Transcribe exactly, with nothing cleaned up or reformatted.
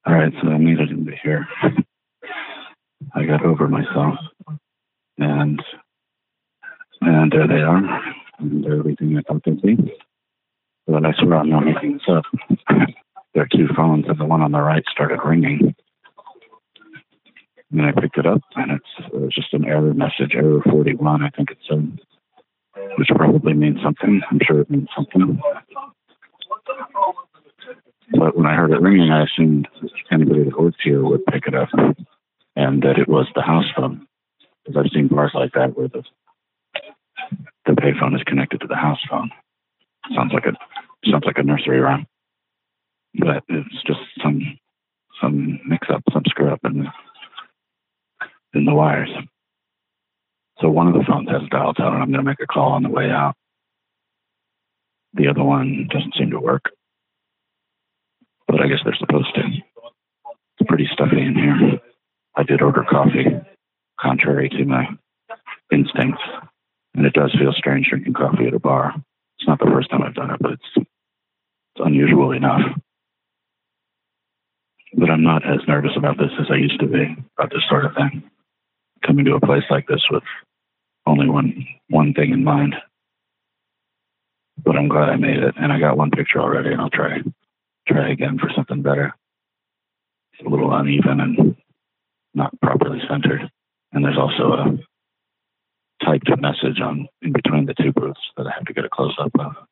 All right, so I made it into here. I got over myself, and and there they are, and they're everything I thought they'd be. But I swear I'm not making this up. There are two phones, and the one on the right started ringing. And then I picked it up, and it's uh, just an error message, error forty-one, I think it said, which probably means something. I'm sure it means something. But when I heard it ringing, I assumed anybody that worked here would pick it up, and that it was the house phone. Because I've seen bars like that where the the payphone is connected to the house phone. Sounds like a sounds like a nursery rhyme, but it's just some some mix-up, some screw-up in the in the wires. So one of the phones has a dial tone, and I'm going to make a call on the way out. The other one doesn't seem to work, but I guess they're supposed to. It's pretty stuffy in here. I did order coffee, contrary to my instincts, and it does feel strange drinking coffee at a bar. It's not the first time I've done it, but it's, it's unusual enough. But I'm not as nervous about this as I used to be, about this sort of thing. Coming to a place like this with only one one thing in mind. But I'm glad I made it, and I got one picture already, and I'll try try again for something better. It's a little uneven and not properly centered. And there's also a typed message on in between the two booths that I have to get a close-up of.